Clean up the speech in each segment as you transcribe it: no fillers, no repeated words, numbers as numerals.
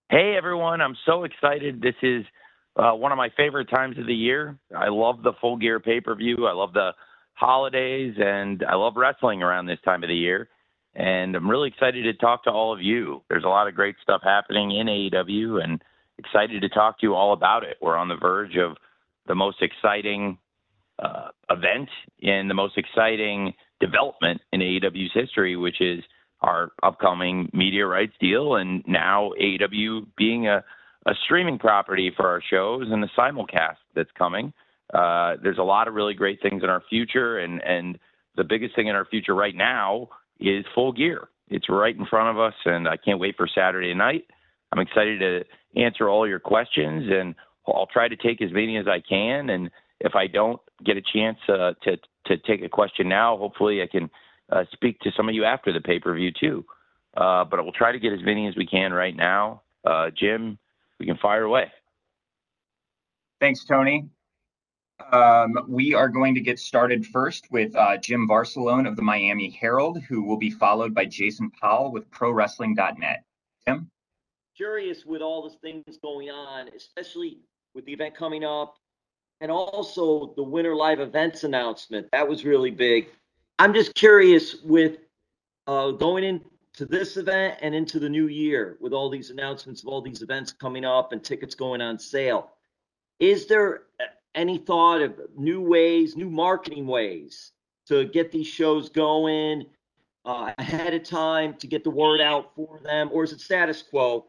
Hey everyone, I'm so excited. This is one of my favorite times of the year. I love the Full Gear pay per view. I love the holidays, and I love wrestling around this time of the year. And I'm really excited to talk to all of you. There's a lot of great stuff happening in AEW, and excited to talk to you all about it. We're on the verge of the most exciting event and the most exciting development in AEW's history, which is our upcoming media rights deal, and now AEW being a streaming property for our shows and the simulcast that's coming. There's a lot of really great things in our future, and the biggest thing in our future right now is Full Gear. It's right in front of us, and I can't wait for Saturday night. I'm excited to answer all your questions, and I'll try to take as many as I can. And if I don't get a chance to take a question now, hopefully I can speak to some of you after the pay-per-view too. But we'll try to get as many as we can right now. Jim, we can fire away. Thanks, Tony. We are going to get started first with Jim Varsalone of the Miami Herald, who will be followed by Jason Powell with ProWrestling.net. Jim? Curious with all the things going on, especially with the event coming up, and also the Winter Live Events announcement. That was really big. I'm just curious with going into this event and into the new year with all these announcements of all these events coming up and tickets going on sale. Is there any thought of new ways, new marketing ways to get these shows going ahead of time to get the word out for them, or is it status quo?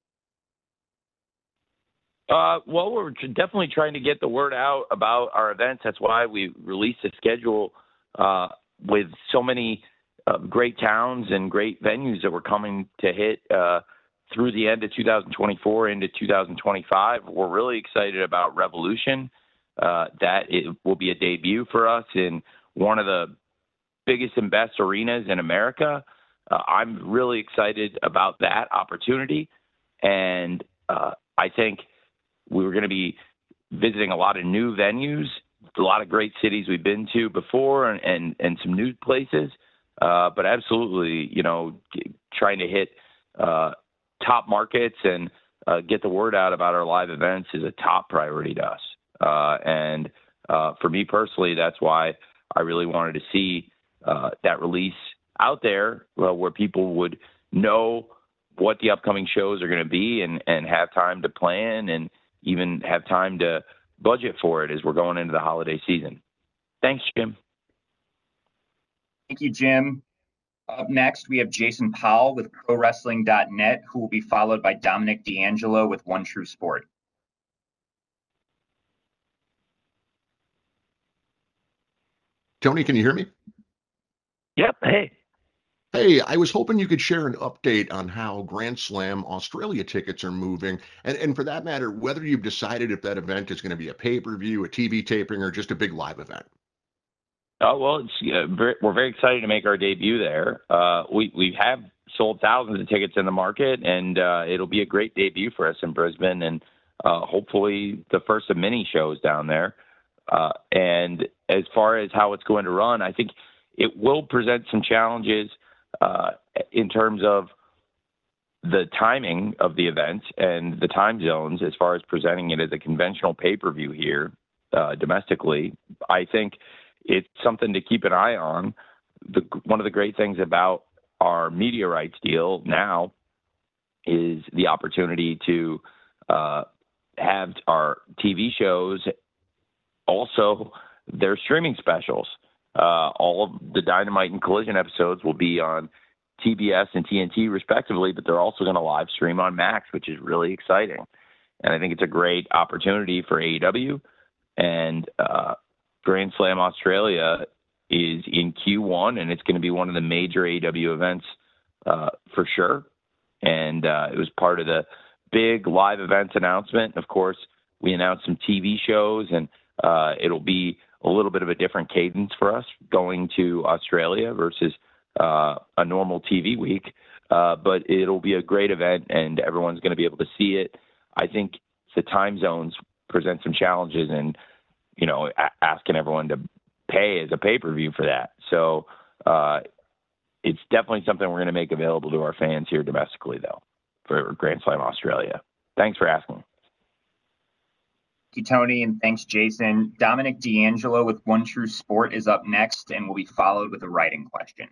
Well, we're definitely trying to get the word out about our events. That's why we released a schedule with so many great towns and great venues that we're coming to hit through the end of 2024 into 2025. We're really excited about Revolution. That it will be a debut for us in one of the biggest and best arenas in America. I'm really excited about that opportunity. And I think we were going to be visiting a lot of new venues, a lot of great cities we've been to before, and some new places. But absolutely, trying to hit top markets and get the word out about our live events is a top priority to us. And for me personally, that's why I really wanted to see that release out there where people would know what the upcoming shows are going to be and have time to plan and even have time to budget for it as we're going into the holiday season. Thanks, Jim. Thank you, Jim. Up next, we have Jason Powell with ProWrestling.net, who will be followed by Dominic D'Angelo with One True Sport. Tony, can you hear me? Yep. Hey. Hey, I was hoping you could share an update on how Grand Slam Australia tickets are moving, and for that matter, whether you've decided if that event is going to be a pay-per-view, a TV taping, or just a big live event. Oh, well, we're very excited to make our debut there. We have sold thousands of tickets in the market, and it'll be a great debut for us in Brisbane, and hopefully the first of many shows down there. And as far as how it's going to run, I think it will present some challenges in terms of the timing of the event and the time zones as far as presenting it as a conventional pay-per-view here domestically. I think it's something to keep an eye on. One of the great things about our media rights deal now is the opportunity to have our TV shows also their streaming specials. All of the Dynamite and Collision episodes will be on TBS and TNT respectively, but they're also going to live stream on Max, which is really exciting. And I think it's a great opportunity for AEW. And Grand Slam Australia is in Q1, and it's going to be one of the major AEW events for sure. And it was part of the big live events announcement. Of course, we announced some TV shows, and it'll be a little bit of a different cadence for us going to Australia versus a normal TV week. But it'll be a great event, and everyone's going to be able to see it. I think the time zones present some challenges and, asking everyone to pay as a pay-per-view for that. So it's definitely something we're going to make available to our fans here domestically, though. for Grand Slam Australia. Thanks for asking. Thank you, Tony, and thanks, Jason. Dominic D'Angelo with One True Sport is up next and will be followed with a writing question.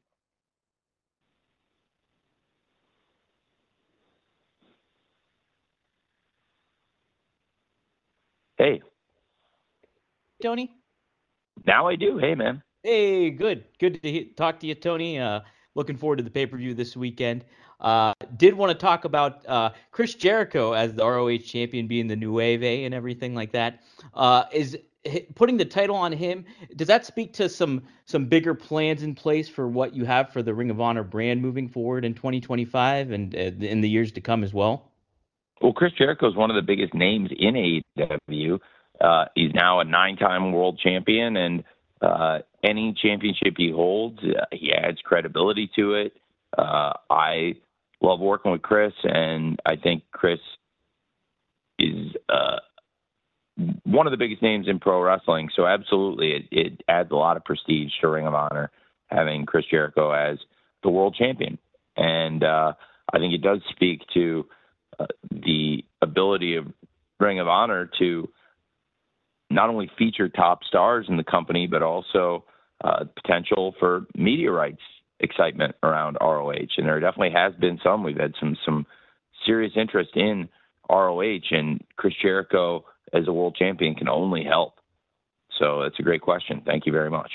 Hey. Tony? Now I do. Hey, man. Hey, good. Good to talk to you, Tony. Looking forward to the pay-per-view this weekend. Did want to talk about Chris Jericho as the ROH champion being the Nueve and everything like that. Is putting the title on him, does that speak to some bigger plans in place for what you have for the Ring of Honor brand moving forward in 2025 and in the years to come as well? Well, Chris Jericho is one of the biggest names in AEW. He's now a 9-time world champion, and any championship he holds, he adds credibility to it. I love working with Chris, and I think Chris is one of the biggest names in pro wrestling. So absolutely, it adds a lot of prestige to Ring of Honor having Chris Jericho as the world champion. And I think it does speak to the ability of Ring of Honor to not only feature top stars in the company, but also potential for media rights excitement around ROH. And there definitely has been some. We've had some serious interest in ROH, and Chris Jericho as a world champion can only help. So that's a great question. Thank you very much.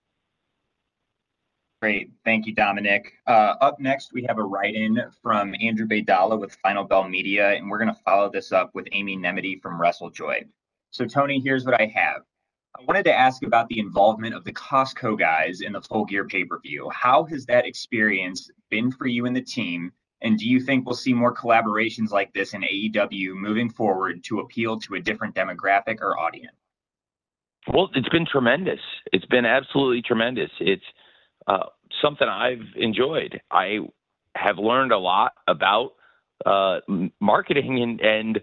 Great. Thank you, Dominic. Up next, we have a write-in from Andrew Baydala with Final Bell Media, and we're going to follow this up with Amy Nemedy from WrestleJoy. So, Tony, here's what I have. I wanted to ask about the involvement of the Costco guys in the Full Gear pay-per-view. How has that experience been for you and the team? And do you think we'll see more collaborations like this in AEW moving forward to appeal to a different demographic or audience? Well, it's been tremendous. It's been absolutely tremendous. It's something I've enjoyed. I have learned a lot about marketing and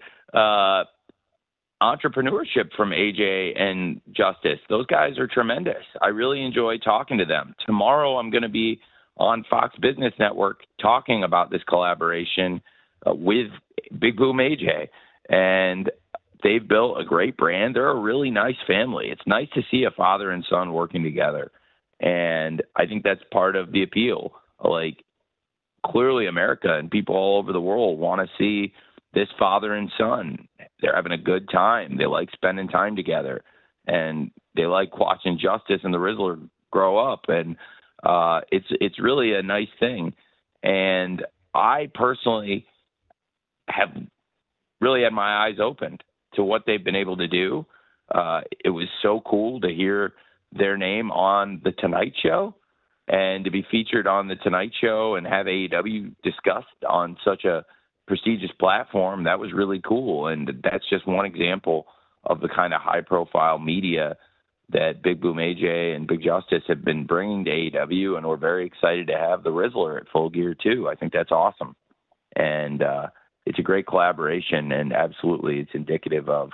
entrepreneurship from AJ and Justice. Those guys are tremendous. I really enjoy talking to them. Tomorrow I'm going to be on Fox Business Network talking about this collaboration with Big Boom AJ. And they've built a great brand. They're a really nice family. It's nice to see a father and son working together. And I think that's part of the appeal. Like, clearly America and people all over the world want to see this father and son. They're having a good time. They like spending time together, and they like watching Justice and the Rizzler grow up. And it's really a nice thing. And I personally have really had my eyes opened to what they've been able to do. It was so cool to hear their name on The Tonight Show and to be featured on The Tonight Show and have AEW discussed on such a prestigious platform. That was really cool. And that's just one example of the kind of high profile media that Big Boom AJ and Big Justice have been bringing to AEW. And we're very excited to have the Rizzler at Full Gear too. I think that's awesome. And it's a great collaboration, and absolutely it's indicative of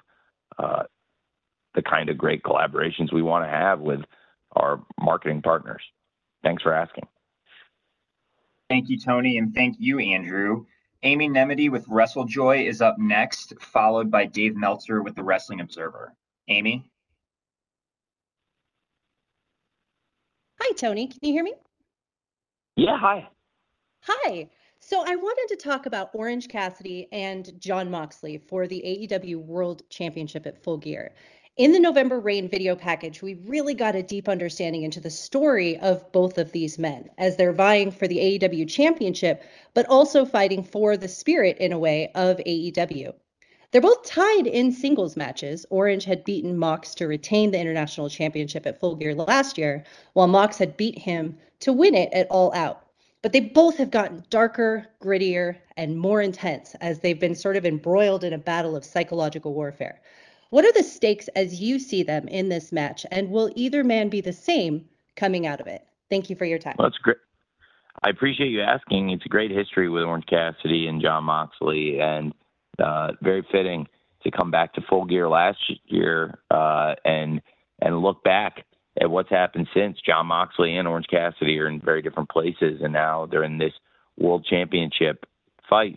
the kind of great collaborations we want to have with our marketing partners. Thanks for asking. Thank you, Tony, and thank you, Andrew. Amy Nemedy with WrestleJoy is up next, followed by Dave Meltzer with the Wrestling Observer. Amy? Hi, Tony. Can you hear me? Yeah, hi. Hi. So I wanted to talk about Orange Cassidy and Jon Moxley for the AEW World Championship at Full Gear. In the November Rain video package, we really got a deep understanding into the story of both of these men as they're vying for the AEW Championship, but also fighting for the spirit, in a way, of AEW. They're both tied in singles matches. Orange had beaten Mox to retain the International Championship at Full Gear last year, while Mox had beat him to win it at All Out. But they both have gotten darker, grittier, and more intense as they've been sort of embroiled in a battle of psychological warfare. What are the stakes as you see them in this match, and will either man be the same coming out of it? Thank you for your time. Well, that's great. I appreciate you asking. It's a great history with Orange Cassidy and Jon Moxley, and very fitting to come back to Full Gear last year and look back at what's happened since. Jon Moxley and Orange Cassidy are in very different places, and now they're in this World Championship fight.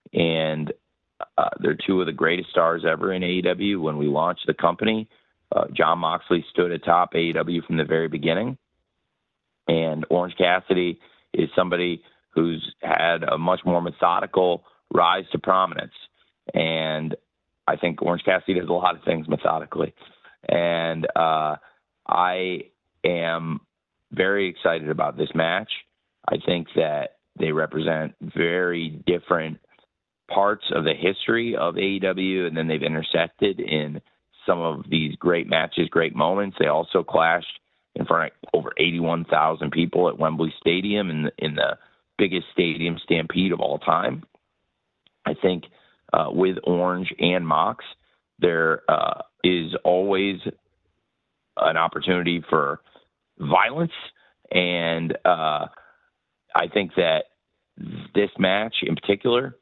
and they're two of the greatest stars ever in AEW. When we launched the company, Jon Moxley stood atop AEW from the very beginning, and Orange Cassidy is somebody who's had a much more methodical rise to prominence. And I think Orange Cassidy does a lot of things methodically. And I am very excited about this match. I think that they represent very different parts of the history of AEW, and then they've intersected in some of these great matches, great moments. They also clashed in front of over 81,000 people at Wembley Stadium in the biggest stadium stampede of all time. I think with Orange and Mox, there is always an opportunity for violence, and I think that this match in particular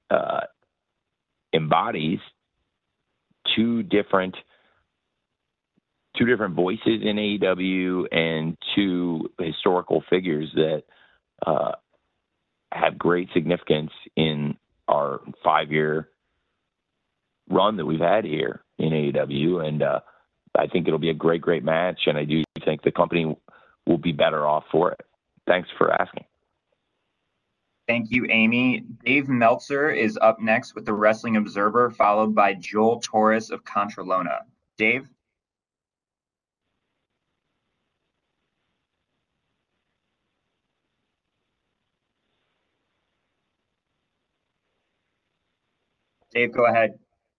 embodies two different voices in AEW and two historical figures that have great significance in our 5-year run that we've had here in AEW. And I think it'll be a great match, and I do think the company will be better off for it. Thanks for asking. Thank you, Amy. Dave Meltzer is up next with the Wrestling Observer, followed by Joel Torres of Contralona. Dave? Dave, go ahead.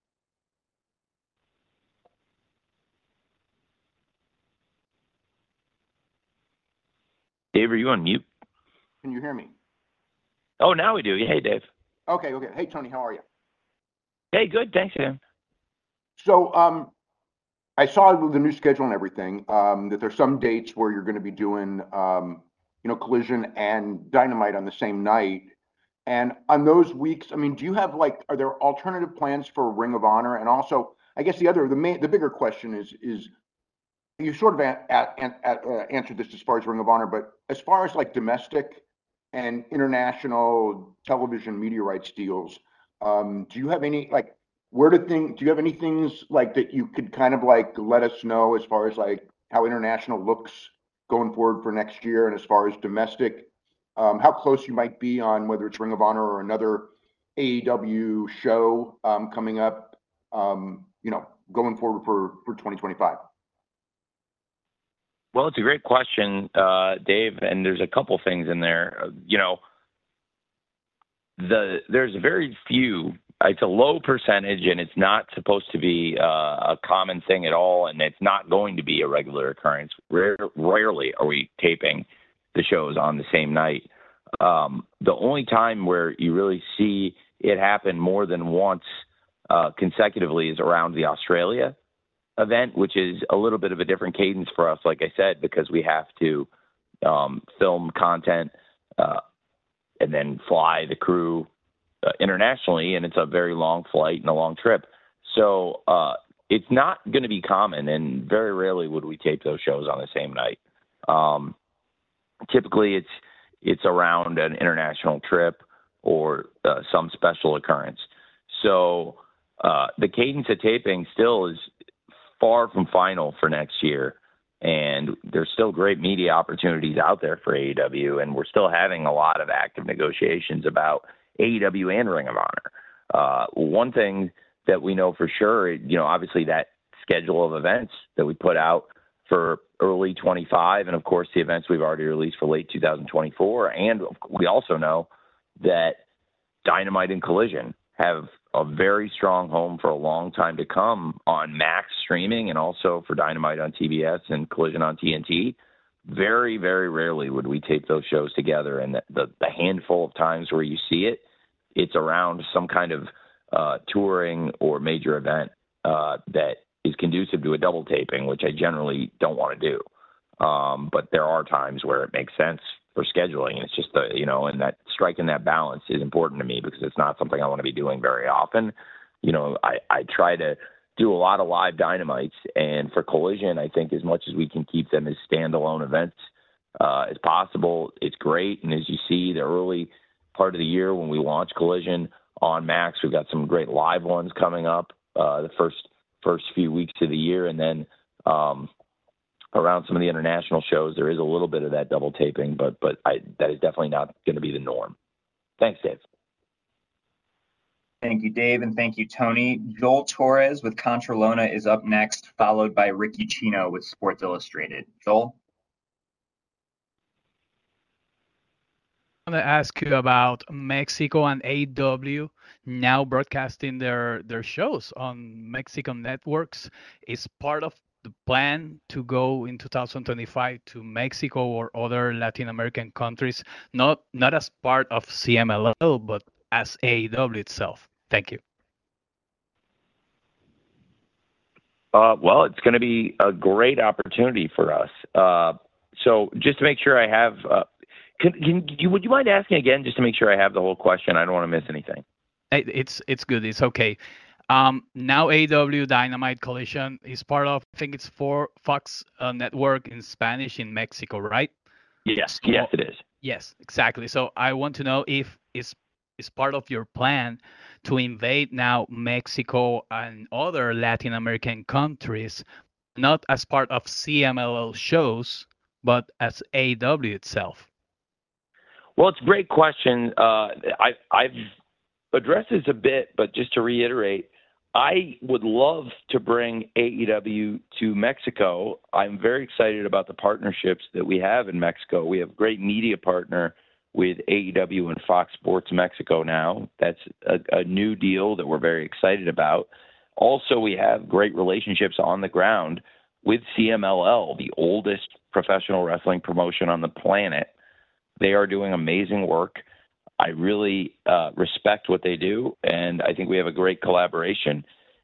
Dave, are you on mute? Can you hear me? Oh, now we do. Hey, Dave. Okay. Hey, Tony, how are you? Hey, good. Thanks, Sam. So, I saw the new schedule and everything, that there's some dates where you're going to be doing, Collision and Dynamite on the same night. And on those weeks, I mean, do you have are there alternative plans for Ring of Honor? And also, I guess the bigger question is you sort of answered this as far as Ring of Honor, but as far as domestic and international television media rights deals, do you have any do you have any things that you could kind of let us know as far as how international looks going forward for next year, and as far as domestic, how close you might be on whether it's Ring of Honor or another AEW show coming up, going forward for 2025? Well, it's a great question, Dave, and there's a couple things in there. There's very few. It's a low percentage, and it's not supposed to be a common thing at all, and it's not going to be a regular occurrence. Rarely are we taping the shows on the same night. The only time where you really see it happen more than once consecutively is around the Australia event, which is a little bit of a different cadence for us, like I said, because we have to film content and then fly the crew internationally, and it's a very long flight and a long trip. So it's not going to be common, and very rarely would we tape those shows on the same night. Typically, it's around an international trip or some special occurrence. So the cadence of taping still is far from final for next year, and there's still great media opportunities out there for AEW, and we're still having a lot of active negotiations about AEW and Ring of Honor. One thing that we know for sure, obviously that schedule of events that we put out for early 25, and of course the events we've already released for late 2024, and we also know that Dynamite and Collision have a very strong home for a long time to come on Max streaming, and also for Dynamite on TBS and Collision on TNT. Very, very rarely would we tape those shows together, and the handful of times where you see it, it's around some kind of touring or major event that is conducive to a double taping, which I generally don't want to do. But there are times where it makes sense for scheduling. It's just and that striking that balance is important to me, because it's not something I want to be doing very often. I try to do a lot of live Dynamites, and for Collision, I think as much as we can keep them as standalone events as possible, it's great. And as you see, the early part of the year when we launch Collision, on Max. We've got some great live ones coming up the first few weeks of the year, and then around some of the international shows, there is a little bit of that double taping, but that is definitely not going to be the norm. Thanks, Dave. Thank you, Dave, and thank you, Tony. Joel Torres with Contralona is up next, followed by Ricky Chino with Sports Illustrated. Joel? I want to ask you about Mexico and AEW now broadcasting their shows on Mexican networks. Is part of the plan to go in 2025 to Mexico or other Latin American countries, not as part of CMLL, but as AEW itself? Thank you. Well, it's going to be a great opportunity for us. So just to make sure I have, would you mind asking again, just to make sure I have the whole question? I don't want to miss anything. It's good. It's okay. Now AEW Dynamite Collision is part of, I think it's for Fox Network in Spanish in Mexico, right? Yes, yes, it is. Yes, exactly. So I want to know if it's part of your plan to invade now Mexico and other Latin American countries, not as part of CMLL shows, but as AEW itself. Well, it's a great question. I've addressed this a bit, but just to reiterate, I would love to bring AEW to Mexico. I'm very excited about the partnerships that we have in Mexico. We have a great media partner with AEW and Fox Sports Mexico now. That's a new deal that we're very excited about. Also, we have great relationships on the ground with CMLL, the oldest professional wrestling promotion on the planet. They are doing amazing work. I really respect what they do, and I think we have a great collaboration.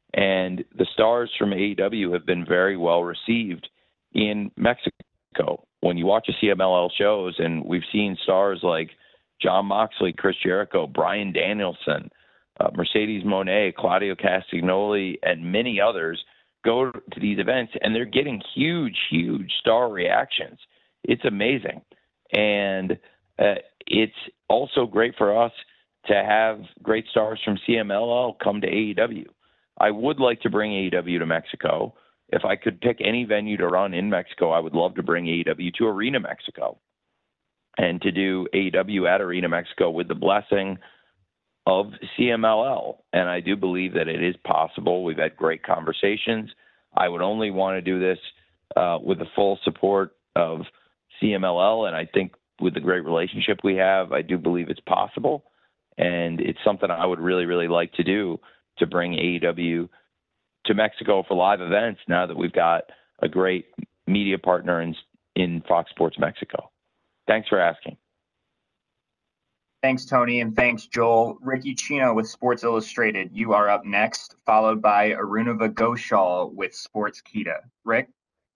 And the stars from AEW have been very well received in Mexico. When you watch the CMLL shows, and we've seen stars like Jon Moxley, Chris Jericho, Bryan Danielson, Mercedes Moné, Claudio Castagnoli, and many others go to these events, and they're getting huge, huge star reactions. It's amazing. And it's also great for us to have great stars from CMLL come to AEW. I would like to bring AEW to Mexico. If I could pick any venue to run in Mexico, I would love to bring AEW to Arena Mexico and to do AEW at Arena Mexico with the blessing of CMLL. And I do believe that it is possible. We've had great conversations. I would only want to do this with the full support of CMLL. And I think with the great relationship we have, I do believe it's possible. And it's something I would really, really like to do, to bring AEW to Mexico for live events now that we've got a great media partner in Fox Sports Mexico. Thanks for asking. Thanks, Tony, and thanks, Joel. Ricky Chino with Sports Illustrated, you are up next, followed by Arunava Ghoshal with Sportskeeda. Rick?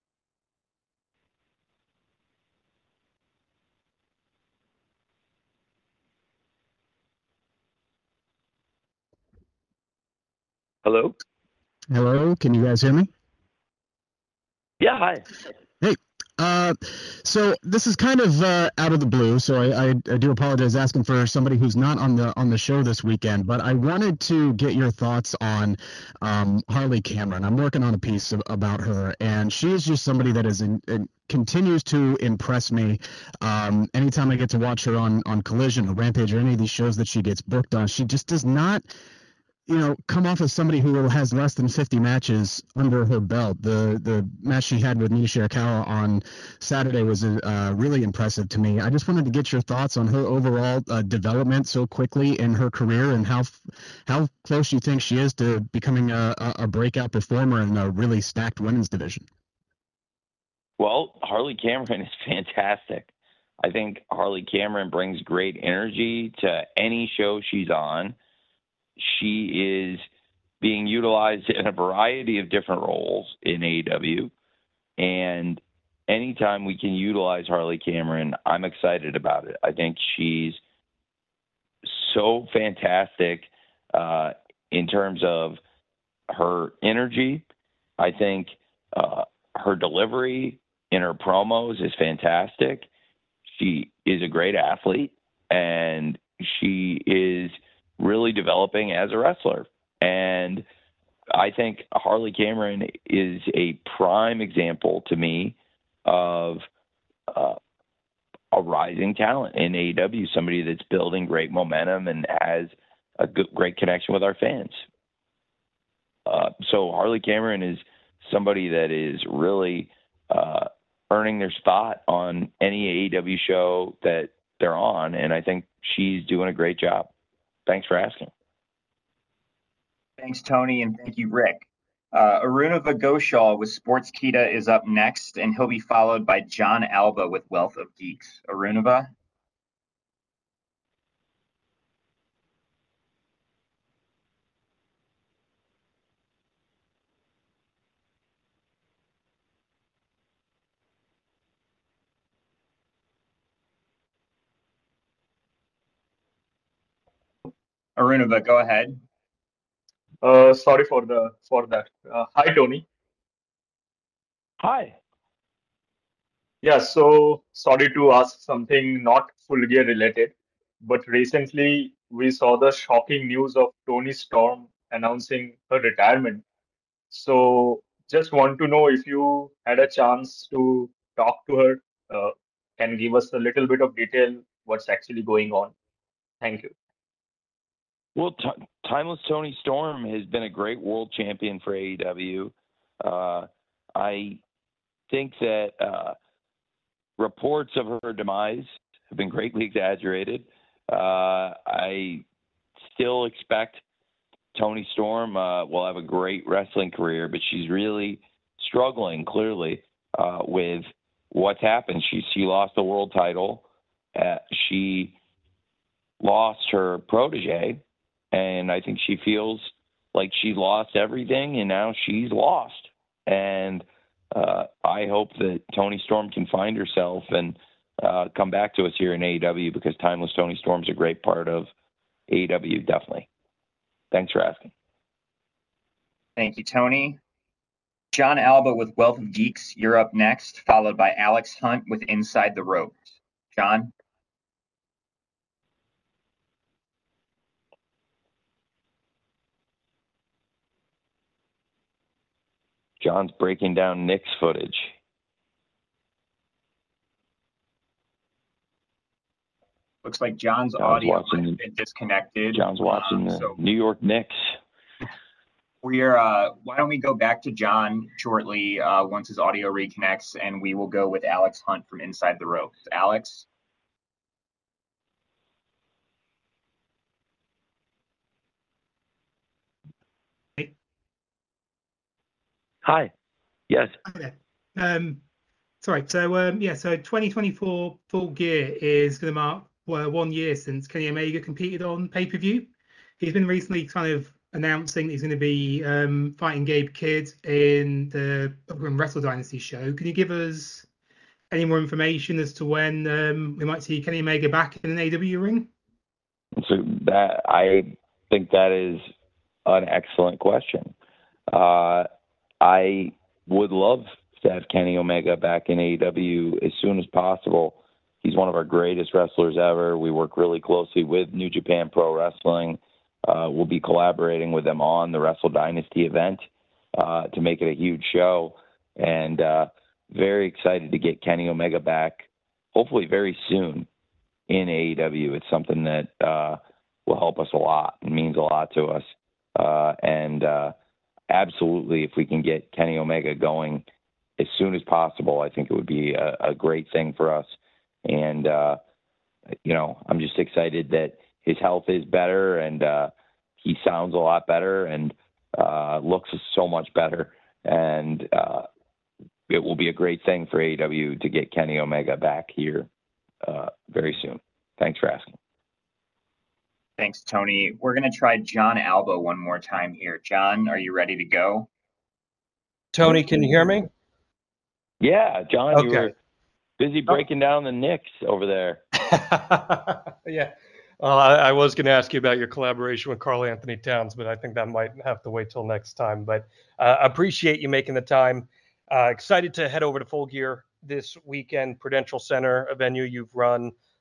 Hello? Hello, can you guys hear me? Yeah, hi. Hey, so this is kind of out of the blue, so I do apologize asking for somebody who's not on the show this weekend, but I wanted to get your thoughts on Harley Cameron. I'm working on a piece about her, and she is just somebody that is continues to impress me. Anytime I get to watch her on Collision or Rampage or any of these shows that she gets booked on, she just does not come off as somebody who has less than 50 matches under her belt. The match she had with Nina Shirakawa on Saturday was really impressive to me. I just wanted to get your thoughts on her overall development so quickly in her career, and how close you think she is to becoming a breakout performer in a really stacked women's division. Well, Harley Cameron is fantastic. I think Harley Cameron brings great energy to any show she's on. She is being utilized in a variety of different roles in AEW. And anytime we can utilize Harley Cameron, I'm excited about it. I think she's so fantastic in terms of her energy. I think her delivery in her promos is fantastic. She is a great athlete, and she is really developing as a wrestler. And I think Harley Cameron is a prime example to me of a rising talent in AEW, somebody that's building great momentum and has a great connection with our fans. So Harley Cameron is somebody that is really earning their spot on any AEW show that they're on, and I think she's doing a great job. Thanks for asking. Thanks, Tony, and thank you, Rick. Arunava Ghoshal with Sportskeeda is up next, and he'll be followed by John Alba with Wealth of Geeks. Arunava? Arunava, go ahead. Sorry for that. Hi, Tony. Hi. Yeah, so sorry to ask something not Full Gear related, but recently we saw the shocking news of Tony Storm announcing her retirement. So just want to know if you had a chance to talk to her, can give us a little bit of detail what's actually going on. Thank you. Well, Timeless Tony Storm has been a great world champion for AEW. I think that reports of her demise have been greatly exaggerated. I still expect Tony Storm will have a great wrestling career, but she's really struggling clearly with what's happened. She lost the world title. She lost her protege, and I think she feels like she lost everything, and now she's lost. And I hope that Tony Storm can find herself and come back to us here in AEW, because Timeless Tony Storm's a great part of AEW, definitely. Thanks for asking. Thank you, Tony. John Alba with Wealth of Geeks, you're up next, followed by Alex Hunt with Inside the Ropes. John? John's breaking down Nick's footage. Looks like John's audio has been disconnected. John's watching the New York Knicks. Why don't we go back to John shortly once his audio reconnects, and we will go with Alex Hunt from Inside the Ropes. Alex? Hi. Yes. Hi there. Sorry. So 2024 Full Gear is going to mark 1 year since Kenny Omega competed on pay-per-view. He's been recently kind of announcing that he's going to be fighting Gabe Kidd in the Wrestle Dynasty show. Can you give us any more information as to when we might see Kenny Omega back in an AEW ring? So I think that is an excellent question. I would love to have Kenny Omega back in AEW as soon as possible. He's one of our greatest wrestlers ever. We work really closely with New Japan Pro Wrestling. We'll be collaborating with them on the Wrestle Dynasty event to make it a huge show. And very excited to get Kenny Omega back, hopefully very soon in AEW. It's something that will help us a lot and means a lot to us. And absolutely, if we can get Kenny Omega going as soon as possible, I think it would be a great thing for us. And, I'm just excited that his health is better, and he sounds a lot better and looks so much better. And it will be a great thing for AEW to get Kenny Omega back here very soon. Thanks for asking. Thanks, Tony. We're going to try John Alba one more time here. John, are you ready to go? Tony, can you hear me? Yeah, John, okay. You were busy breaking down the Knicks over there. Yeah. I was going to ask you about your collaboration with Karl Anthony Towns, but I think that might have to wait till next time. But appreciate you making the time. Excited to head over to Full Gear this weekend. Prudential Center, a venue you've run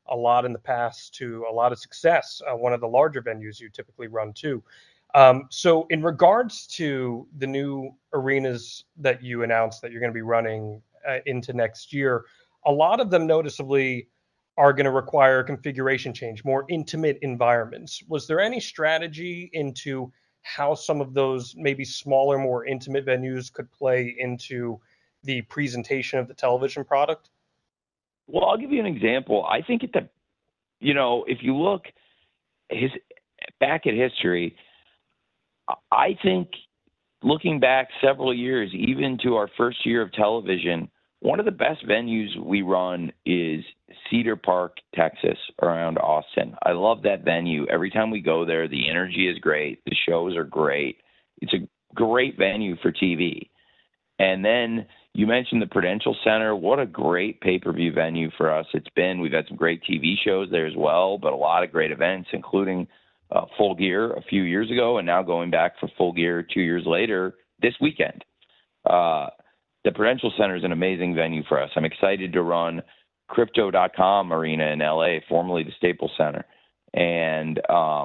a lot in the past to a lot of success, one of the larger venues you typically run too. So in regards to the new arenas that you announced that you're going to be running into next year, a lot of them noticeably are going to require a configuration change, more intimate environments. Was there any strategy into how some of those maybe smaller, more intimate venues could play into the presentation of the television product? Well, I'll give you an example. I think if you look back at history, I think looking back several years, even to our first year of television, one of the best venues we run is Cedar Park, Texas, around Austin. I love that venue. Every time we go there, the energy is great. The shows are great. It's a great venue for TV. And then you mentioned the Prudential Center. What a great pay-per-view venue for us it's been. We've had some great TV shows there as well, but a lot of great events, including Full Gear a few years ago, and now going back for Full Gear 2 years later this weekend. The Prudential Center is an amazing venue for us. I'm excited to run Crypto.com Arena in LA, formerly the Staples Center. And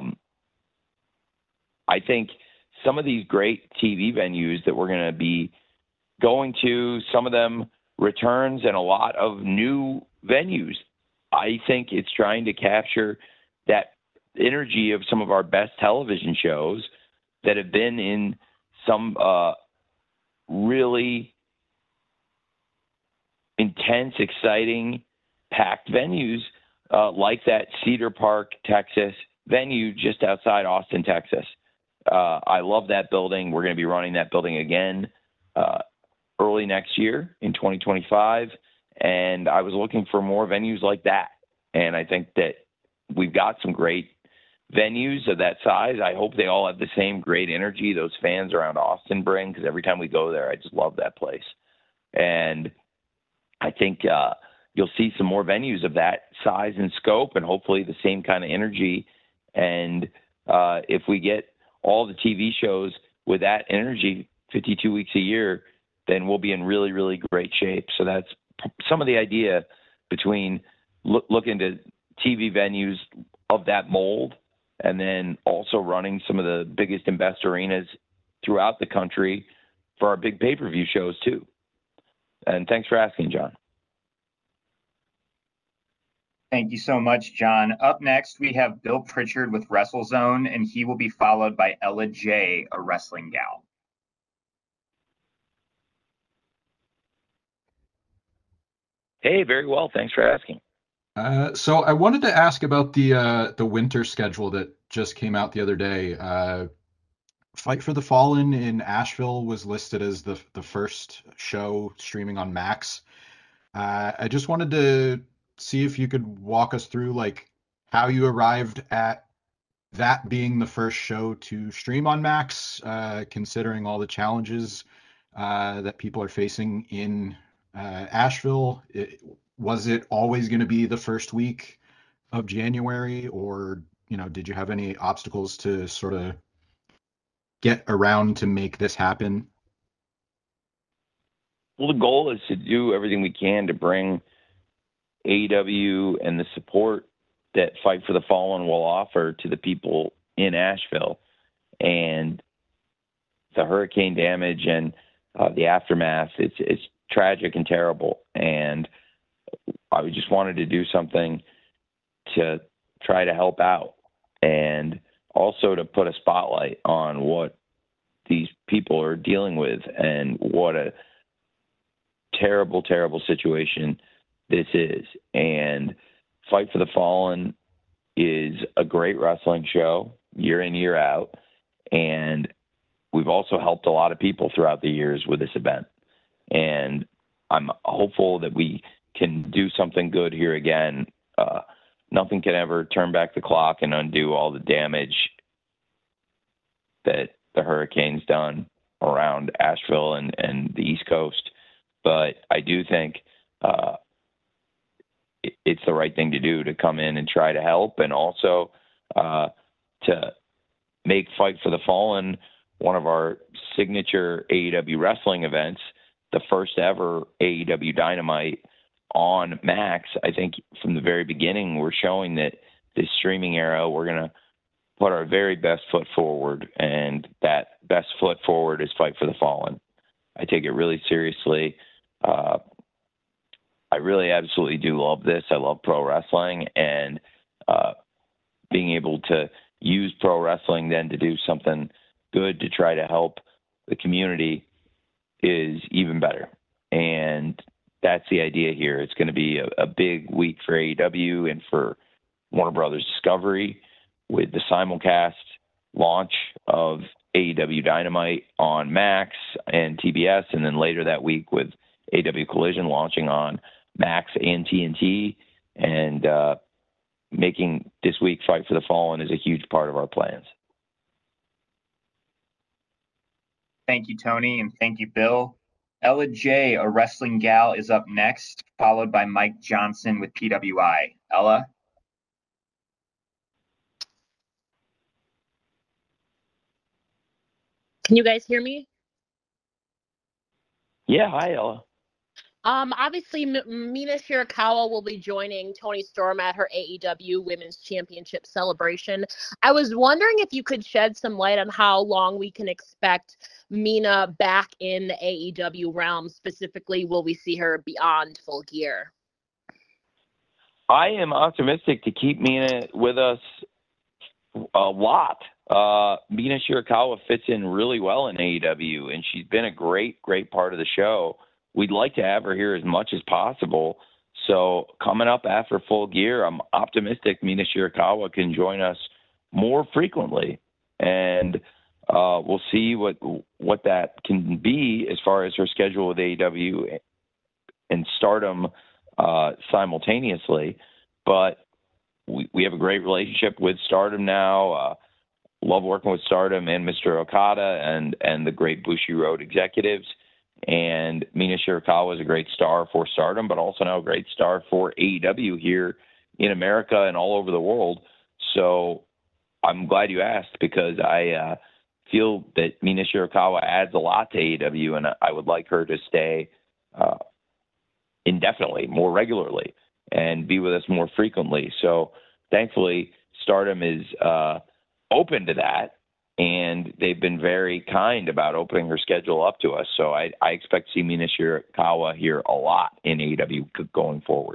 I think some of these great TV venues that we're going to be going to, some of them returns and a lot of new venues. I think it's trying to capture that energy of some of our best television shows that have been in some really intense, exciting, packed venues like that Cedar Park, Texas venue just outside Austin, Texas. I love that building. We're going to be running that building again early next year in 2025. And I was looking for more venues like that. And I think that we've got some great venues of that size. I hope they all have the same great energy those fans around Austin bring, because every time we go there, I just love that place. And I think you'll see some more venues of that size and scope, and hopefully the same kind of energy. And if we get all the TV shows with that energy 52 weeks a year, then we'll be in really, really great shape. So that's some of the idea between looking to TV venues of that mold and then also running some of the biggest and best arenas throughout the country for our big pay-per-view shows too. And thanks for asking, John. Thank you so much, John. Up next, we have Bill Pritchard with WrestleZone, and he will be followed by Ella J, a wrestling gal. Hey, very well. Thanks for asking. So I wanted to ask about the winter schedule that just came out the other day. Fight for the Fallen in Asheville was listed as the first show streaming on Max. I just wanted to see if you could walk us through like how you arrived at that being the first show to stream on Max, considering all the challenges that people are facing in Asheville. Was it always going to be the first week of January, or did you have any obstacles to sort of get around to make this happen? Well, the goal is to do everything we can to bring AEW and the support that Fight for the Fallen will offer to the people in Asheville. And the hurricane damage and the aftermath, it's tragic and terrible. And I just wanted to do something to try to help out and also to put a spotlight on what these people are dealing with and what a terrible, terrible situation this is. And Fight for the Fallen is a great wrestling show year in, year out. And we've also helped a lot of people throughout the years with this event. And I'm hopeful that we can do something good here again. Nothing can ever turn back the clock and undo all the damage that the hurricane's done around Asheville and the East Coast. But I do think it's the right thing to do to come in and try to help, and also to make Fight for the Fallen one of our signature AEW wrestling events, the first ever AEW Dynamite on Max, I think from the very beginning, we're showing that this streaming era, we're going to put our very best foot forward, and that best foot forward is Fight for the Fallen. I take it really seriously. I really absolutely do love this. I love pro wrestling, and being able to use pro wrestling then to do something good to try to help the community is even better. And that's the idea here. It's going to be a big week for AEW and for Warner Brothers Discovery with the simulcast launch of AEW Dynamite on Max and TBS, and then later that week with AEW Collision launching on Max and TNT, and making this week Fight for the Fallen is a huge part of our plans. Thank you, Tony, and thank you, Bill. Ella J, a wrestling gal, is up next, followed by Mike Johnson with PWI. Ella? Can you guys hear me? Yeah, hi, Ella. Obviously, Mina Shirakawa will be joining Toni Storm at her AEW Women's Championship celebration. I was wondering if you could shed some light on how long we can expect Mina back in the AEW realm. Specifically, will we see her beyond Full Gear? I am optimistic to keep Mina with us a lot. Mina Shirakawa fits in really well in AEW, and she's been a great part of the show. We'd like to have her here as much as possible. So coming up after Full Gear, I'm optimistic Mina Shirakawa can join us more frequently, and we'll see what that can be as far as her schedule with AEW and Stardom simultaneously. But we have a great relationship with Stardom now. Love working with Stardom and Mr. Okada and the great Bushiroad executives. And Mina Shirakawa is a great star for Stardom, but also now a great star for AEW here in America and all over the world. So I'm glad you asked, because I feel that Mina Shirakawa adds a lot to AEW, and I would like her to stay indefinitely, more regularly, and be with us more frequently. So thankfully, Stardom is open to that, and they've been very kind about opening her schedule up to us. So I expect to see Mina Shirakawa here a lot in AEW going forward.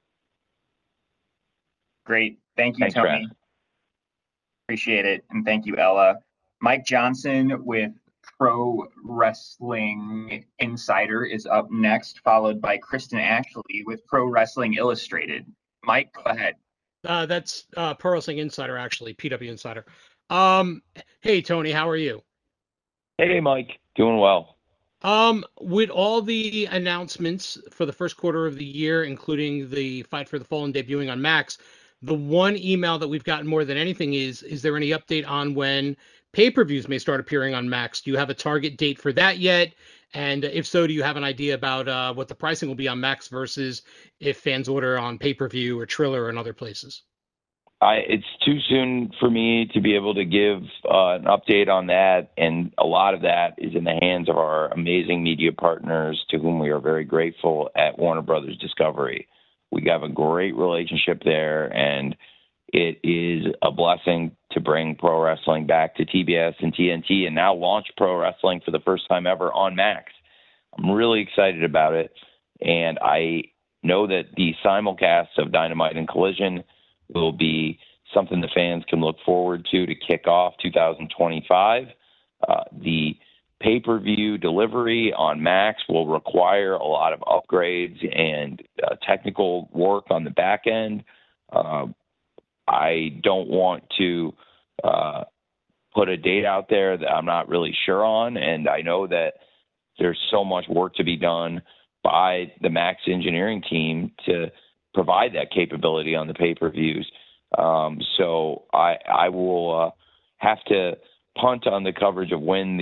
Great. Thank you, Thanks, Tony. Brad. Appreciate it. And thank you, Ella. Mike Johnson with Pro Wrestling Insider is up next, followed by Kristen Ashley with Pro Wrestling Illustrated. Mike, go ahead. That's Pro Wrestling Insider, actually, PW Insider. Hey, Tony, how are you? Hey, Mike. Doing well. With all the announcements for the first quarter of the year, including the Fight for the Fallen debuting on Max, the one email that we've gotten more than anything is there any update on when pay-per-views may start appearing on Max? Do you have a target date for that yet? And if so, do you have an idea about what the pricing will be on Max versus if fans order on pay-per-view or Triller and other places? It's too soon for me to be able to give an update on that, and a lot of that is in the hands of our amazing media partners, to whom we are very grateful at Warner Brothers Discovery. We have a great relationship there, and it is a blessing to bring pro wrestling back to TBS and TNT, and now launch pro wrestling for the first time ever on Max. I'm really excited about it, and I know that the simulcast of Dynamite and Collision will be something the fans can look forward to kick off 2025. The pay-per-view delivery on Max will require a lot of upgrades and technical work on the back end. I don't want to put a date out there that I'm not really sure on, and I know that there's so much work to be done by the Max engineering team to provide that capability on the pay-per-views. So I will have to punt on the coverage of when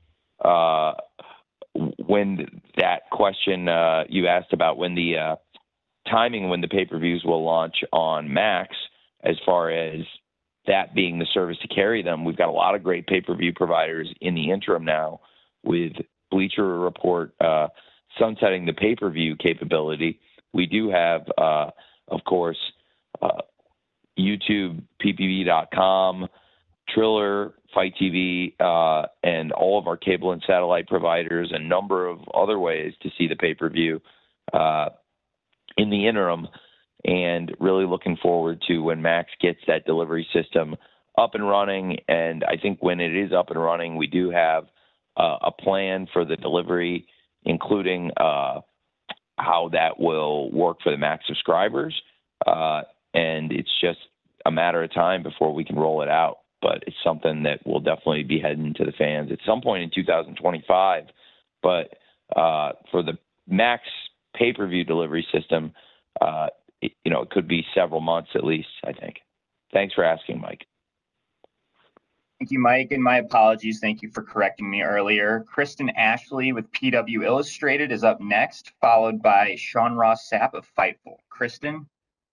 that question you asked about, when the timing when the pay-per-views will launch on Max, as far as that being the service to carry them. We've got a lot of great pay-per-view providers in the interim now, with Bleacher Report sunsetting the pay-per-view capability. we do have, of course, YouTube, ppv.com, Triller, Fight TV, and all of our cable and satellite providers, a number of other ways to see the pay-per-view in the interim, and really looking forward to when Max gets that delivery system up and running. And I think when it is up and running, we do have a plan for the delivery, including how that will work for the Max subscribers. And it's just a matter of time before we can roll it out. But it's something that will definitely be heading to the fans at some point in 2025. But for the Max pay-per-view delivery system, it could be several months at least, I think. Thanks for asking, Mike. Thank you, Mike, and my apologies. Thank you for correcting me earlier. Kristen Ashley with PW Illustrated is up next, followed by Sean Ross Sapp of Fightful. Kristen?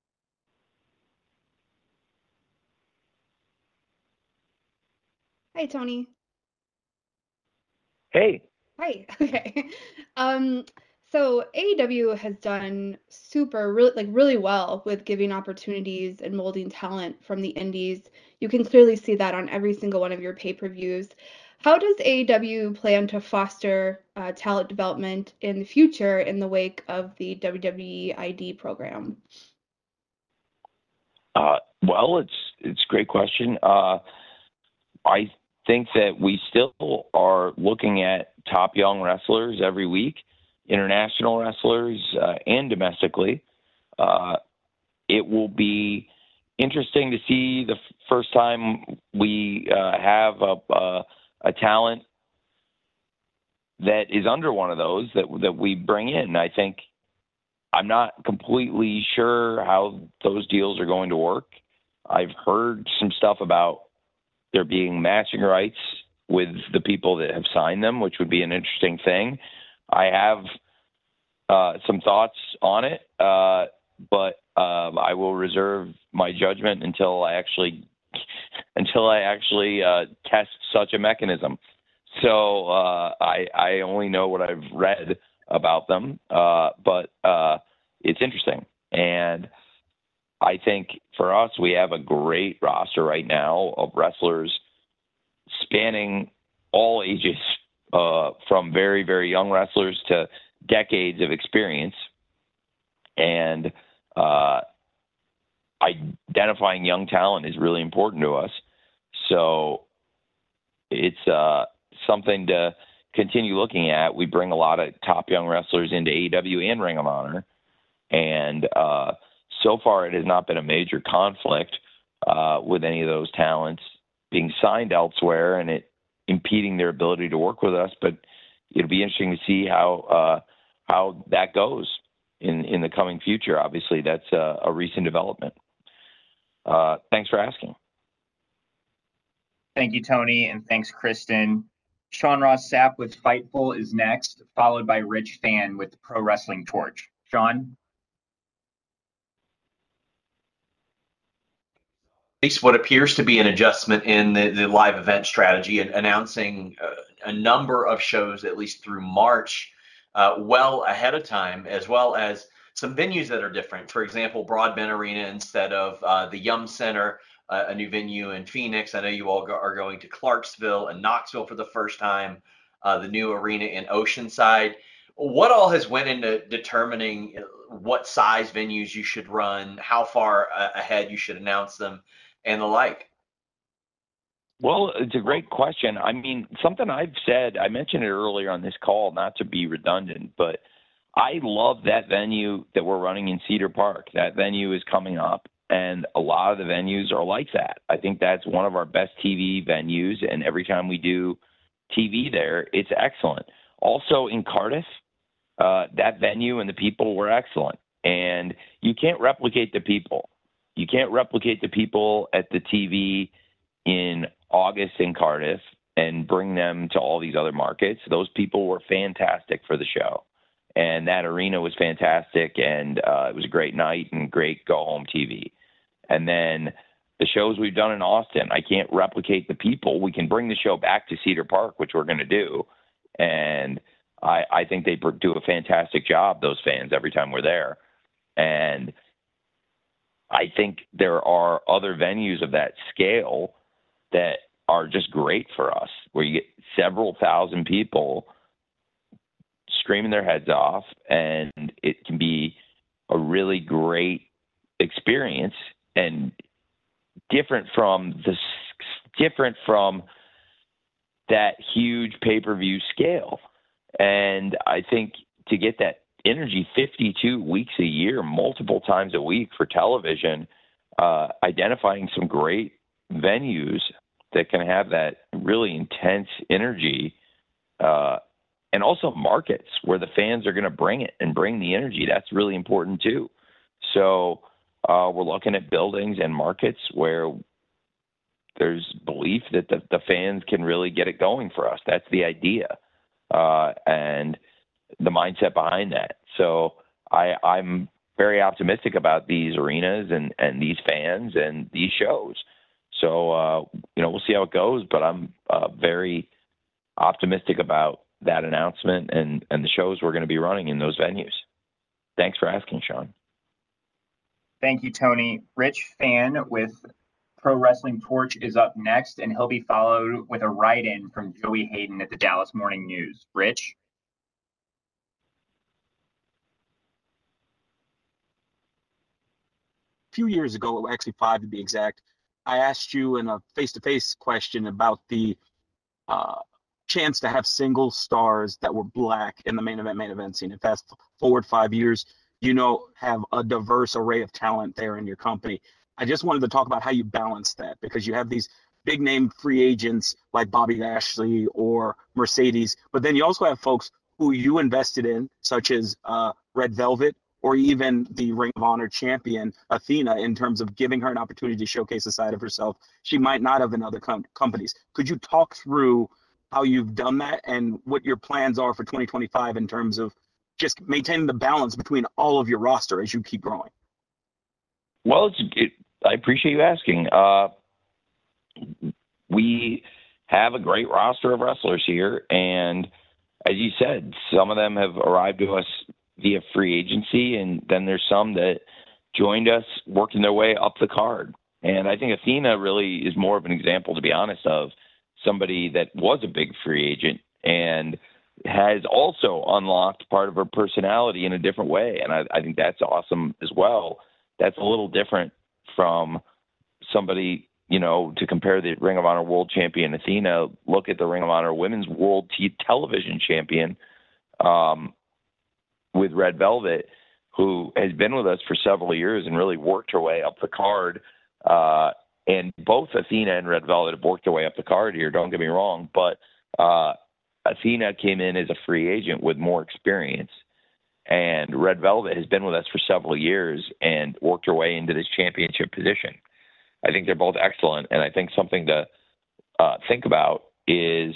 Hi, Tony. Hey. Hi. Okay. So AEW has done really well with giving opportunities and molding talent from the indies. You can clearly see that on every single one of your pay-per-views. How does AEW plan to foster talent development in the future in the wake of the WWE ID program? Well, it's a great question. I think that we still are looking at top young wrestlers every week, international wrestlers and domestically. It will be interesting to see the first time we have a talent that is under one of those that we bring in. I think I'm not completely sure how those deals are going to work. I've heard some stuff about there being matching rights with the people that have signed them, which would be an interesting thing. I have some thoughts on it, but I will reserve my judgment until I actually test such a mechanism. So I only know what I've read about them, but it's interesting. And I think for us, we have a great roster right now of wrestlers spanning all ages, from very, very young wrestlers to decades of experience. And identifying young talent is really important to us. So it's something to continue looking at. We bring a lot of top young wrestlers into AEW and Ring of Honor. And so far, it has not been a major conflict with any of those talents being signed elsewhere and it impeding their ability to work with us. But it'll be interesting to see how that goes in the coming future. Obviously, that's a recent development. Thanks for asking. Thank you, Tony, and thanks, Kristen. Sean Ross Sapp with Fightful is next, followed by Rich Fan with Pro Wrestling Torch. Sean? Least what appears to be an adjustment in the live event strategy and announcing a number of shows, at least through March, well ahead of time, as well as some venues that are different. For example, Broadbent Arena instead of the Yum Center, a new venue in Phoenix. I know you all are going to Clarksville and Knoxville for the first time, the new arena in Oceanside. What all has went into determining what size venues you should run, how far ahead you should announce them, and the like? Well, it's a great question. I mean, something I've said, I mentioned it earlier on this call, not to be redundant, but I love that venue that we're running in Cedar Park. That venue is coming up, and a lot of the venues are like that. I think that's one of our best TV venues, and every time we do TV there, it's excellent. Also in Cardiff, that venue and the people were excellent, and you can't replicate the people. You can't replicate the people at the TV in August in Cardiff and bring them to all these other markets. Those people were fantastic for the show. And that arena was fantastic, and it was a great night and great go-home TV. And then the shows we've done in Austin, I can't replicate the people. We can bring the show back to Cedar Park, which we're going to do. And I think they do a fantastic job, those fans, every time we're there. And I think there are other venues of that scale that are just great for us, where you get several thousand people screaming their heads off, and it can be a really great experience and different from that huge pay-per-view scale. And I think to get that energy 52 weeks a year, multiple times a week for television, identifying some great venues that can have that really intense energy, and also markets where the fans are going to bring it and bring the energy. That's really important too. So we're looking at buildings and markets where there's belief that the fans can really get it going for us. That's the idea, and the mindset behind that. So I'm very optimistic about these arenas and these fans and these shows. So, we'll see how it goes, but I'm very optimistic about that announcement and the shows we're going to be running in those venues. Thanks for asking, Sean. Thank you, Tony. Rich Fan with Pro Wrestling Torch is up next, and he'll be followed with a write-in from Joey Hayden at the Dallas Morning News. Rich? A few years ago, actually 5 to be exact, I asked you in a face-to-face question about the chance to have single stars that were black in the main event scene. And fast forward 5 years, have a diverse array of talent there in your company. I just wanted to talk about how you balance that, because you have these big name free agents like Bobby Lashley or Mercedes, but then you also have folks who you invested in, such as Red Velvet, or even the Ring of Honor champion, Athena, in terms of giving her an opportunity to showcase a side of herself she might not have in other companies. Could you talk through how you've done that and what your plans are for 2025 in terms of just maintaining the balance between all of your roster as you keep growing? Well, I appreciate you asking. We have a great roster of wrestlers here, and as you said, some of them have arrived to us via free agency, and then there's some that joined us working their way up the card. And I think Athena really is more of an example, to be honest, of somebody that was a big free agent and has also unlocked part of her personality in a different way. And I think that's awesome as well. That's a little different from somebody, to compare the Ring of Honor World Champion Athena. Look at the Ring of Honor Women's World Television Champion, with Red Velvet, who has been with us for several years and really worked her way up the card. And both Athena and Red Velvet have worked their way up the card here, don't get me wrong, but Athena came in as a free agent with more experience, and Red Velvet has been with us for several years and worked her way into this championship position. I think they're both excellent, and I think something to think about is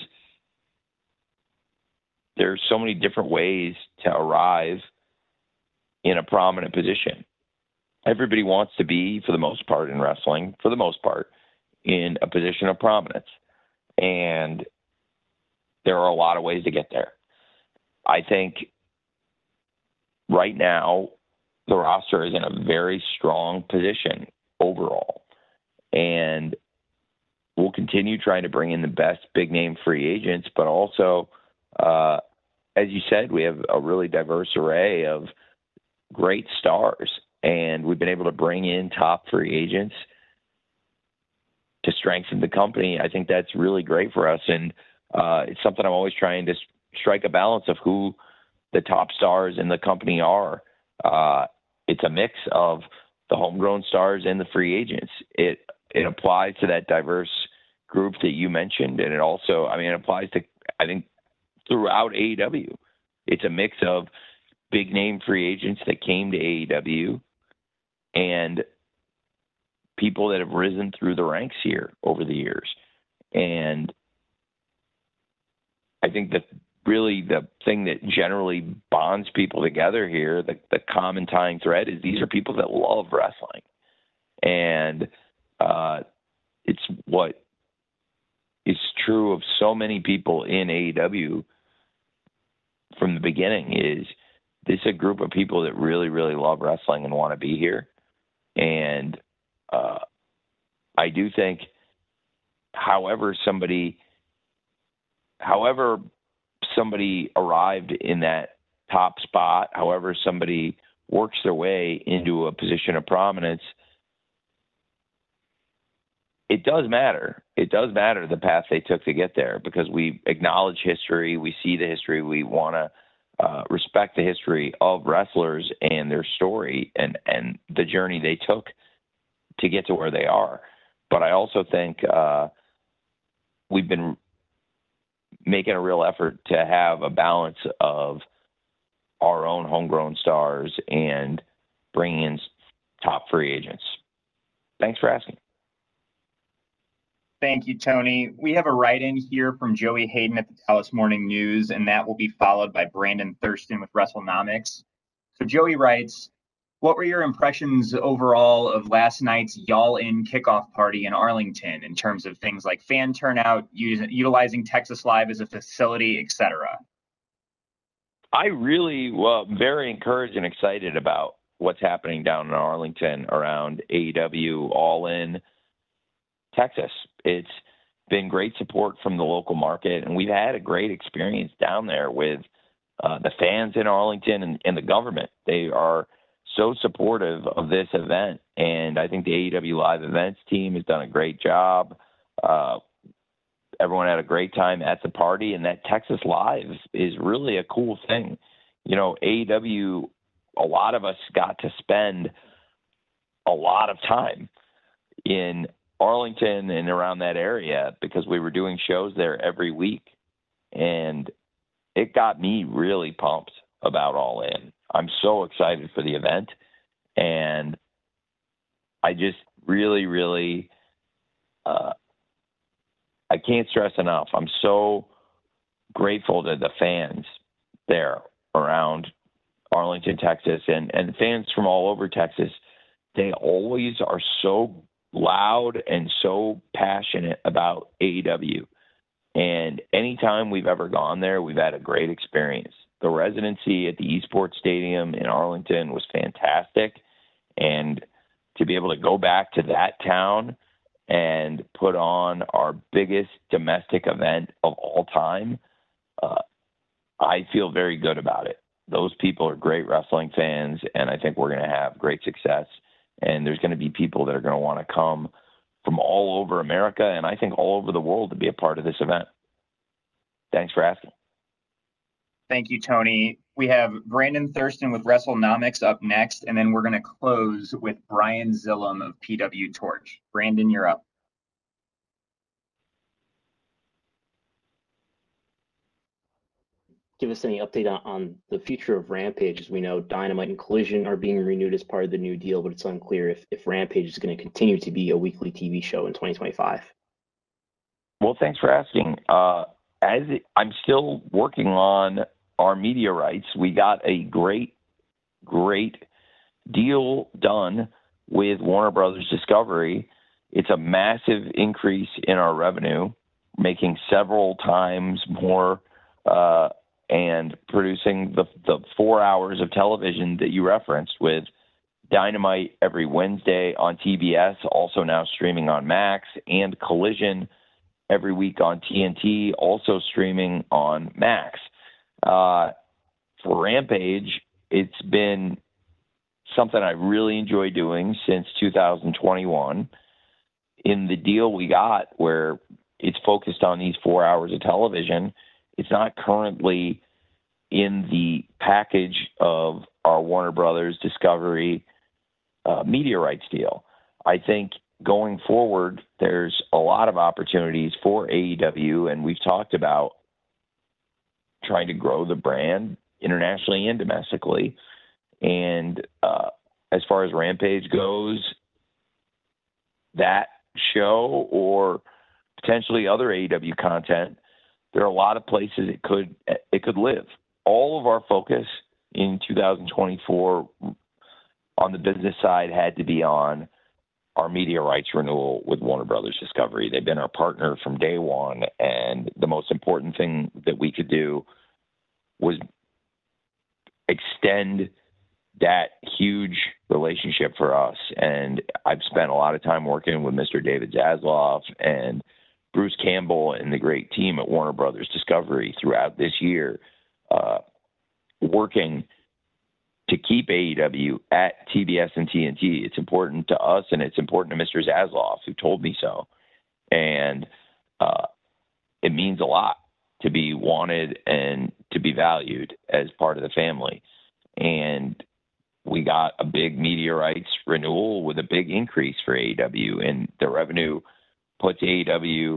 there's so many different ways to arrive in a prominent position. Everybody wants to be, for the most part in wrestling, in a position of prominence. And there are a lot of ways to get there. I think right now the roster is in a very strong position overall. And we'll continue trying to bring in the best big name free agents, but also, as you said, we have a really diverse array of great stars, and we've been able to bring in top free agents to strengthen the company. I think that's really great for us, and it's something I'm always trying to strike a balance of who the top stars in the company are. It's a mix of the homegrown stars and the free agents. It applies to that diverse group that you mentioned, and it also, it applies to, I think, throughout AEW. It's a mix of big name free agents that came to AEW and people that have risen through the ranks here over the years. And I think that really the thing that generally bonds people together here, the common tying thread, is these are people that love wrestling. And it's what is true of so many people in AEW from the beginning, is this is a group of people that really, really love wrestling and want to be here. And I do think, however somebody arrived in that top spot, however somebody works their way into a position of prominence, it does matter. It does matter the path they took to get there, because we acknowledge history. We see the history. We want to respect the history of wrestlers and their story and the journey they took to get to where they are. But I also think we've been making a real effort to have a balance of our own homegrown stars and bringing in top free agents. Thanks for asking. Thank you, Tony. We have a write-in here from Joey Hayden at the Dallas Morning News, and that will be followed by Brandon Thurston with WrestleNomics. So Joey writes, what were your impressions overall of last night's Y'all In kickoff party in Arlington in terms of things like fan turnout, utilizing Texas Live as a facility, etc.? I really very encouraged and excited about what's happening down in Arlington around AEW All In Texas. It's been great support from the local market, and we've had a great experience down there with the fans in Arlington and the government. They are so supportive of this event, and I think the AEW Live Events team has done a great job. Everyone had a great time at the party, and that Texas Live is really a cool thing. You know, AEW, a lot of us got to spend a lot of time in Arlington and around that area because we were doing shows there every week, and it got me really pumped about All In. I'm so excited for the event, and I just really I can't stress enough. I'm so grateful to the fans there around Arlington, Texas, and fans from all over Texas. They always are so loud and so passionate about AEW. And anytime we've ever gone there, we've had a great experience. The residency at the Esports Stadium in Arlington was fantastic. And to be able to go back to that town and put on our biggest domestic event of all time, I feel very good about it. Those people are great wrestling fans, and I think we're going to have great success. And there's going to be people that are going to want to come from all over America, and I think all over the world, to be a part of this event. Thanks for asking. Thank you, Tony. We have Brandon Thurston with WrestleNomics up next, and then we're going to close with Brian Zillum of PW Torch. Brandon, you're up. Give us any update on the future of Rampage. As we know, Dynamite and Collision are being renewed as part of the new deal, but it's unclear if Rampage is going to continue to be a weekly TV show in 2025. Well, thanks for asking. I'm still working on our media rights. We got a great deal done with Warner Brothers Discovery. It's a massive increase in our revenue, making several times more and producing the 4 hours of television that you referenced, with Dynamite every Wednesday on TBS, also now streaming on Max, and Collision every week on TNT, also streaming on Max. For Rampage, it's been something I really enjoy doing since 2021. In the deal we got, where it's focused on these 4 hours of television, it's not currently in the package of our Warner Brothers Discovery media rights deal. I think going forward, there's a lot of opportunities for AEW, and we've talked about trying to grow the brand internationally and domestically. And as far as Rampage goes, that show or potentially other AEW content, there are a lot of places it could live. All of our focus in 2024 on the business side had to be on our media rights renewal with Warner Brothers Discovery. They've been our partner from day one, and the most important thing that we could do was extend that huge relationship for us. And I've spent a lot of time working with Mr. David Zaslav and Bruce Campbell and the great team at Warner Brothers Discovery throughout this year, working to keep AEW at TBS and TNT. It's important to us, and it's important to Mr. Zaslav, who told me so. And it means a lot to be wanted and to be valued as part of the family. And we got a big media rights renewal with a big increase for AEW, and the revenue puts AEW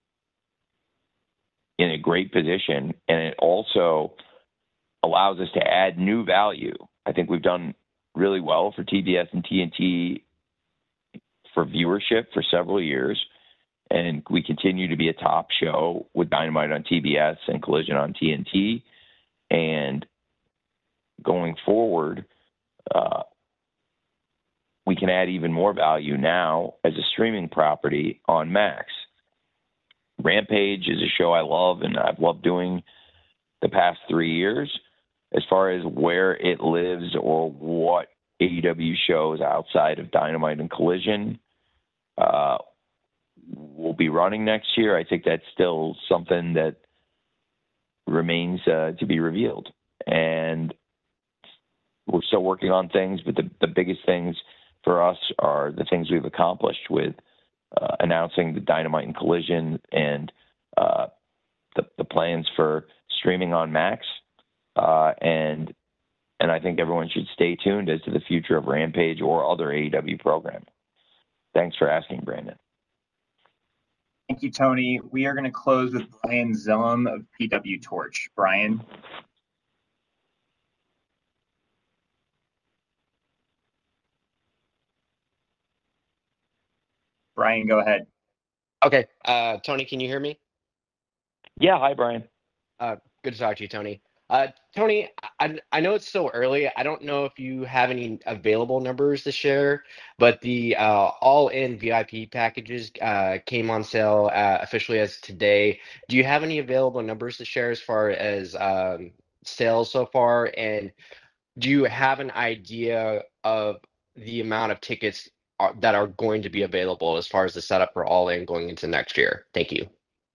in a great position, and it also allows us to add new value. I think we've done really well for TBS and TNT for viewership for several years, and we continue to be a top show with Dynamite on TBS and Collision on TNT. And going forward, we can add even more value now as a streaming property on Max. Rampage is a show I love, and I've loved doing the past 3 years. As far as where it lives or what AEW shows outside of Dynamite and Collision will be running next year, I think that's still something that remains to be revealed. And we're still working on things, but the biggest things for us are the things we've accomplished with announcing the Dynamite and Collision and the plans for streaming on Max. And I think everyone should stay tuned as to the future of Rampage or other AEW programming. Thanks for asking, Brandon. Thank you, Tony. We are going to close with Brian Zillum of PW Torch. Brian. Brian, go ahead. Okay. Tony, can you hear me? Yeah. Hi, Brian. Good to talk to you, Tony. Tony, I know it's still early. I don't know if you have any available numbers to share, but the all-in VIP packages came on sale officially as today. Do you have any available numbers to share as far as sales so far? And do you have an idea of the amount of tickets that are going to be available as far as the setup for all-in going into next year? Thank you.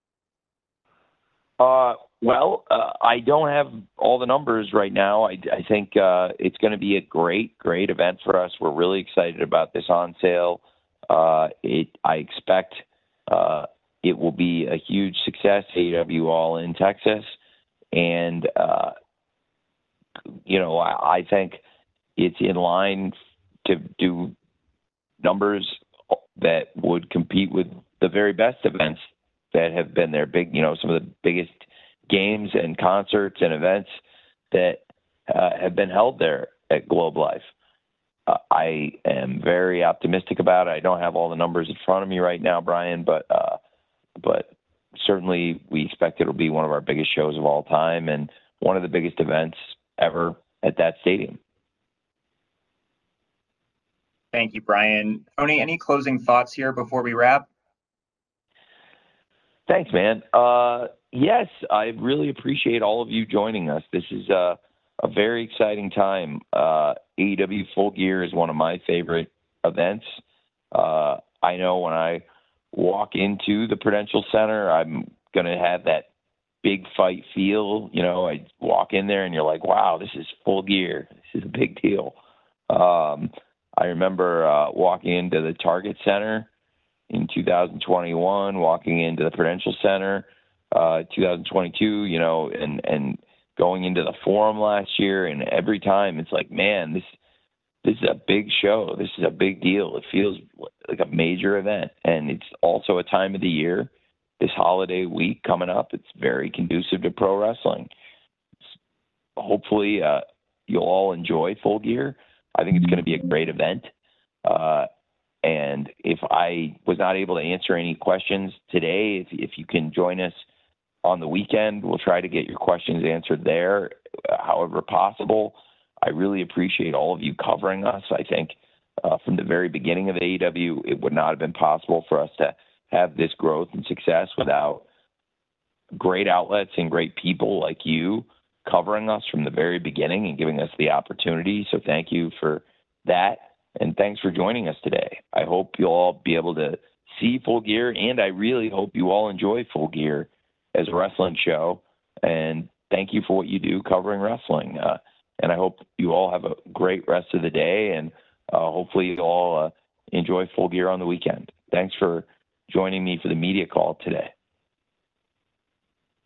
Well, I don't have all the numbers right now. I think it's going to be a great event for us. We're really excited about this on sale. I expect it will be a huge success, AEW All in Texas. And, I think it's in line to do numbers that would compete with the very best events that have been there. Some of the biggest games and concerts and events that have been held there at Globe Life. I am very optimistic about it. I don't have all the numbers in front of me right now, Brian, but certainly we expect it'll be one of our biggest shows of all time and one of the biggest events ever at that stadium. Thank you, Brian. Tony, any closing thoughts here before we wrap? Thanks, man. Yes, I really appreciate all of you joining us. This is a very exciting time. AEW Full Gear is one of my favorite events. I know when I walk into the Prudential Center, I'm going to have that big fight feel. I walk in there and you're like, wow, this is Full Gear. This is a big deal. I remember walking into the Target Center in 2021, walking into the Prudential Center 2022, and going into the Forum last year, and every time it's like, man, this is a big show. This is a big deal. It feels like a major event, and it's also a time of the year, this holiday week coming up. It's very conducive to pro wrestling. Hopefully, you'll all enjoy Full Gear. I think it's going to be a great event. And if I was not able to answer any questions today, if you can join us on the weekend, we'll try to get your questions answered there, however possible. I really appreciate all of you covering us. I think from the very beginning of AEW, it would not have been possible for us to have this growth and success without great outlets and great people like you covering us from the very beginning and giving us the opportunity. So thank you for that. And thanks for joining us today. I hope you'll all be able to see Full Gear, and I really hope you all enjoy Full Gear as a wrestling show. And thank you for what you do covering wrestling. And I hope you all have a great rest of the day, and hopefully you all enjoy Full Gear on the weekend. Thanks for joining me for the media call today.